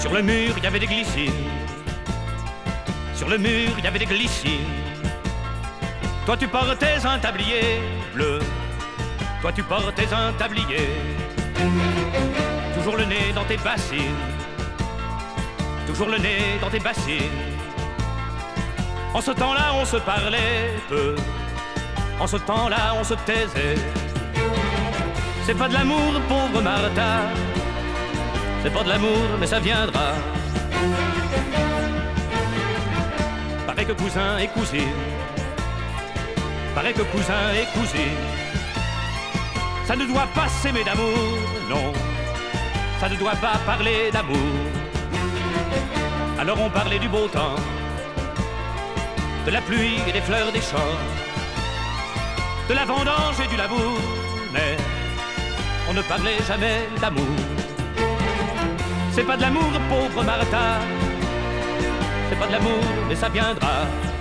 Sur le mur, il y avait des glycines. Sur le mur, il y avait des glycines. Toi, tu portais un tablier bleu. Toi, tu portais un tablier. Toujours le nez dans tes bassines. Toujours le nez dans tes bassines. En ce temps-là, on se parlait peu. En ce temps-là, on se taisait. C'est pas de l'amour, pauvre Martha. C'est pas de l'amour, mais ça viendra. Pareil que cousin et cousine. Pareil que cousin et cousine. Ça ne doit pas s'aimer d'amour, non. Ça ne doit pas parler d'amour. Alors on parlait du beau temps, de la pluie et des fleurs des champs, de la vendange et du labour, mais on ne parlait jamais d'amour. C'est pas de l'amour, pauvre Martha. C'est pas de l'amour, mais ça viendra.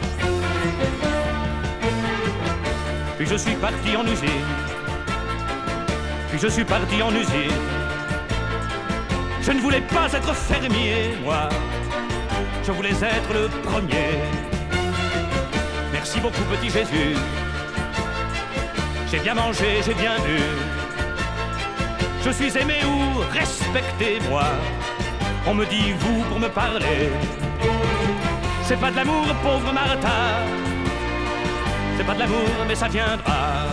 Puis je suis parti en usine. Puis je suis parti en usine. Je ne voulais pas être fermier, moi. Je voulais être le premier. Merci beaucoup, petit Jésus. J'ai bien mangé, j'ai bien bu. Je suis aimé ou respecté, moi. On me dit vous pour me parler. C'est pas de l'amour, pauvre Martha. C'est pas de l'amour, mais ça viendra.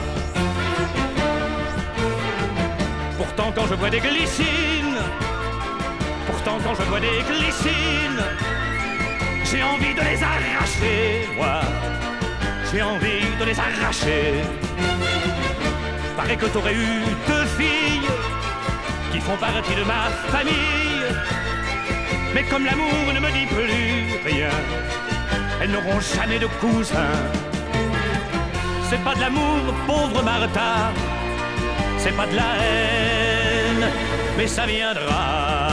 Pourtant quand je vois des glycines, pourtant quand je vois des glycines, j'ai envie de les arracher, moi. J'ai envie de les arracher. Paraît que t'aurais eu 2 filles qui font partie de ma famille. Mais comme l'amour ne me dit plus rien, elles n'auront jamais de cousin. C'est pas de l'amour, pauvre Martha. C'est pas de la haine, mais ça viendra.